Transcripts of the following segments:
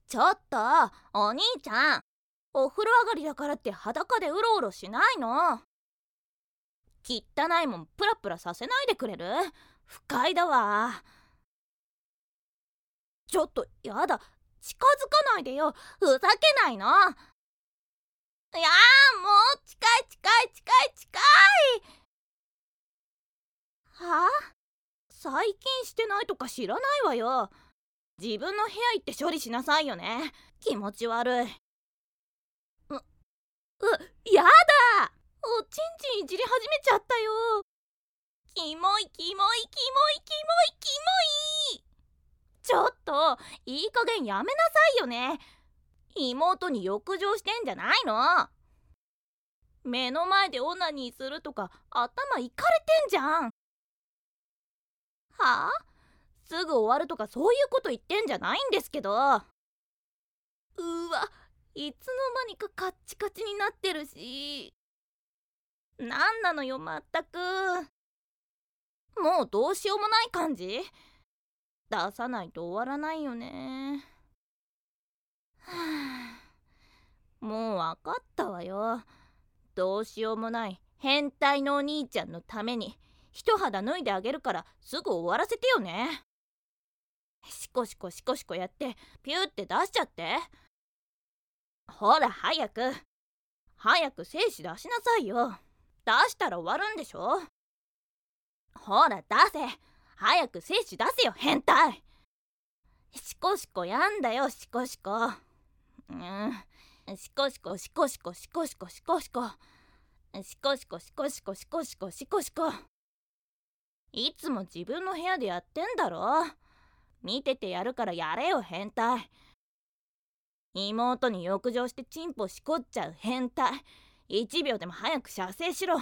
ちょっと、お兄ちゃん。お風呂上がりだからって裸でうろうろしないの。汚いもんプラプラさせないでくれる？不快だわ。ちょっとやだ、近づかないでよ。ふざけないの。いやー、もう近い近い近い近い。はあ？最近してないとか知らないわよ。自分の部屋行って処理しなさいよね。気持ち悪い。やだ。おちんちんいじり始めちゃったよ。キモいキモいキモいキモいキモい。ちょっといい加減やめなさいよね。妹に欲情してんじゃないの？目の前でオナニーするとか頭いかれてんじゃん。はあ？すぐ終わるとかそういうこと言ってんじゃないんですけど。うわ、いつの間にかカッチカチになってるし。なんなのよまったく。もうどうしようもない感じ？出さないと終わらないよね。はあ、もうわかったわよ。どうしようもない変態のお兄ちゃんのために一肌脱いであげるからすぐ終わらせてよね。シコシコシコシコやってピューって出しちゃって。ほら早く精子出しなさいよ。出したら終わるんでしょ。ほら出せ、早く精子出せよ変態。シコシコやんだよシコシコ。シコシコシコシコシコシコシコシコシコシコシコシコシコシコシコシコ。いつも自分の部屋でやってんだろ。見ててやるからやれよ変態。妹に欲情してチンポしこっちゃう変態。1秒でも早く射精しろ。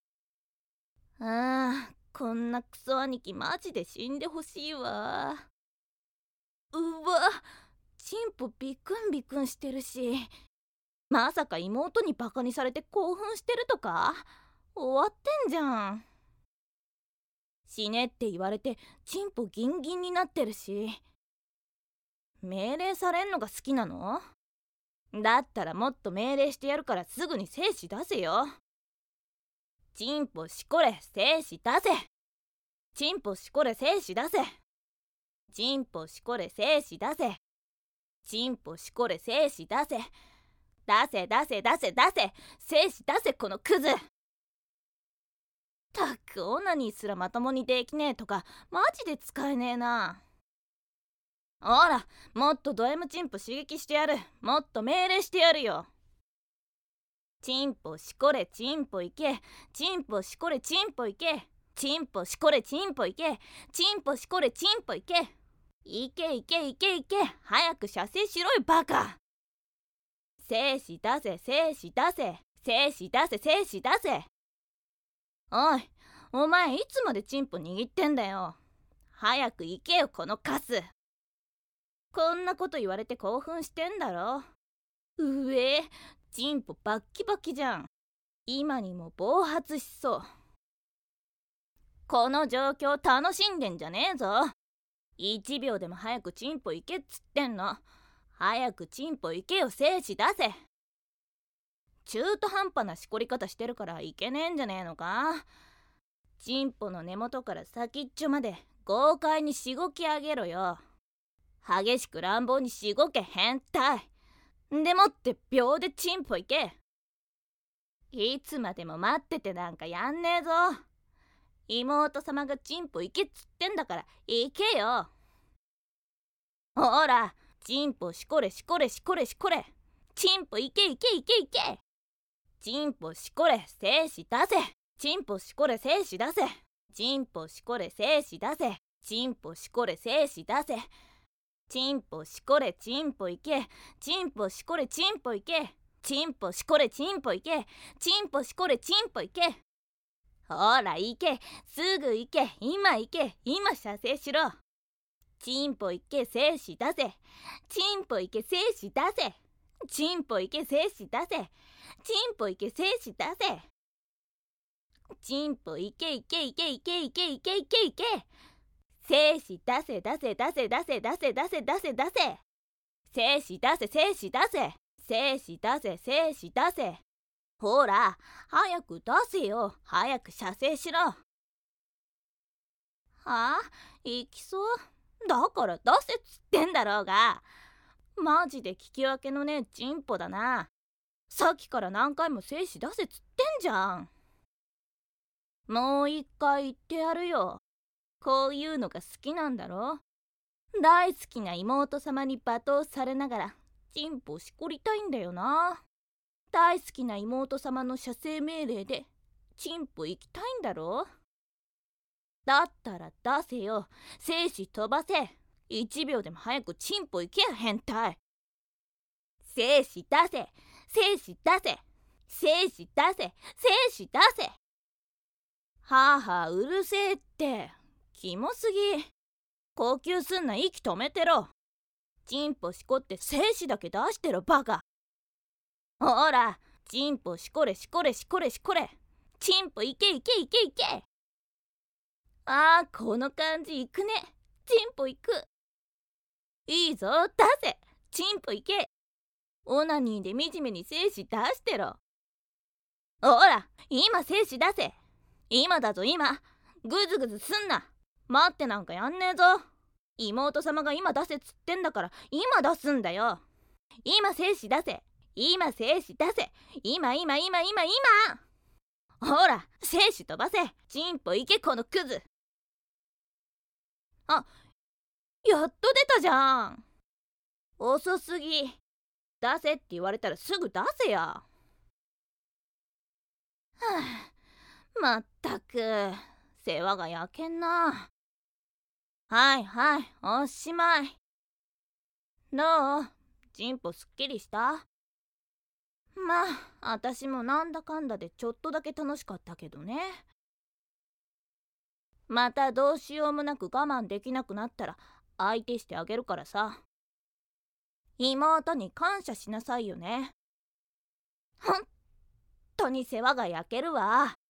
こんなクソ兄貴マジで死んでほしいわ。うわ、チンポビクンビクンしてるし。まさか妹にバカにされて興奮してるとか？終わってんじゃん。死ねって言われてチンポギンギンになってるし。命令されんのが好きなの？だったらもっと命令してやるからすぐに精子出せよ。チンポしこれ精子出せ。チンポしこれ精子出せ。チンポしこれ精子出せ。チンポしこれ精子出せ。出せ出せ出せ出せ精子出せこのクズ。たくオナニーすらまともにできねえとかマジで使えねえな。ほらもっとド M チンポ刺激してやる。もっと命令してやるよ。チンポしこれチンポいけ。チンポしこれチンポいけ。チンポしこれチンポいけ。チンポしこれチンポいけ。いけいけいけいけ。早く射精しろよバカ。精子出せ精子出せ精子出せ精子出せ。おい、お前いつまでチンポ握ってんだよ。早く行けよこのカス。こんなこと言われて興奮してんだろ。チンポバッキバキじゃん。今にも暴発しそう。この状況楽しんでんじゃねえぞ。1秒でも早くチンポ行けっつってんの。早くチンポ行けよ精子出せ。中途半端なしこり方してるからいけねえんじゃねえのか。チンポの根元から先っちょまで豪快にしごき上げろよ。激しく乱暴にしごけ変態。でもって秒でチンポ行け。いつまでも待っててなんかやんねえぞ。妹様がチンポ行けっつってんだから行けよ。ほらチンポしこれしこれしこれしこれ。チンポ行け行け行け行け。チンポしこれ精子出せ。チンポしこれ精子出せ。チンポしこれ精子出せ。チンポしこれ精子出せ。チンポしこれチンポいけ。チンポしこれチンポいけ。チンポしこれチンポいけ。チンポしこれチンポいけ。ほら行け、すぐ行け、今行け、今射精しろ。チンポいけ精子出せ。チンポいけ精子出せ。チンポいけ精子出せ。チンポいけ精子出せ。チンポいけいけいけいけいけいけいけいけ。精子出せ出せ出せ出せ出せ出せ出せ出せ。 精子出せ精子出せ精子出せ精子出せ。ほら早く出せよ。早く射精しろ。はあ、行きそう。だから出せっつってんだろうが。マジで聞き分けのねえチンポだな。さっきから何回も精子出せっつってんじゃん。もう一回言ってやるよ。こういうのが好きなんだろ。大好きな妹様に罵倒されながらチンポしこりたいんだよな。大好きな妹様の射精命令でチンポ行きたいんだろ。だったら出せよ。精子飛ばせ。1秒でも早くチンポ行けや変態。精子出せ精子出せ精子出せ精子出せ。はあはあうるせえって。キモすぎ。呼吸すんな。息止めてろ。チンポしこって精子だけ出してろバカ。ほらチンポしこれしこれしこれしこれ。チンポいけいけいけいけ。あーこの感じいくね。チンポいく。いいぞ出せ。チンポいけ。オナニーで惨めに精子出してろ。ほら今精子出せ。今だぞ今。グズグズすんな。待ってなんかやんねえぞ。妹様が今出せっつってんだから今出すんだよ。今精子出せ。今精子出せ。今今今今今。ほら精子飛ばせ。チンポいけこのクズ。あ、やっと出たじゃん。遅すぎ。出せって言われたらすぐ出せや。はあ、まったく世話が焼けんな。はいはいおしまい。どう？チンポすっきりした？まあ私もなんだかんだでちょっとだけ楽しかったけどね。またどうしようもなく我慢できなくなったら相手してあげるからさ。妹に感謝しなさいよね。ほんとに世話が焼けるわ。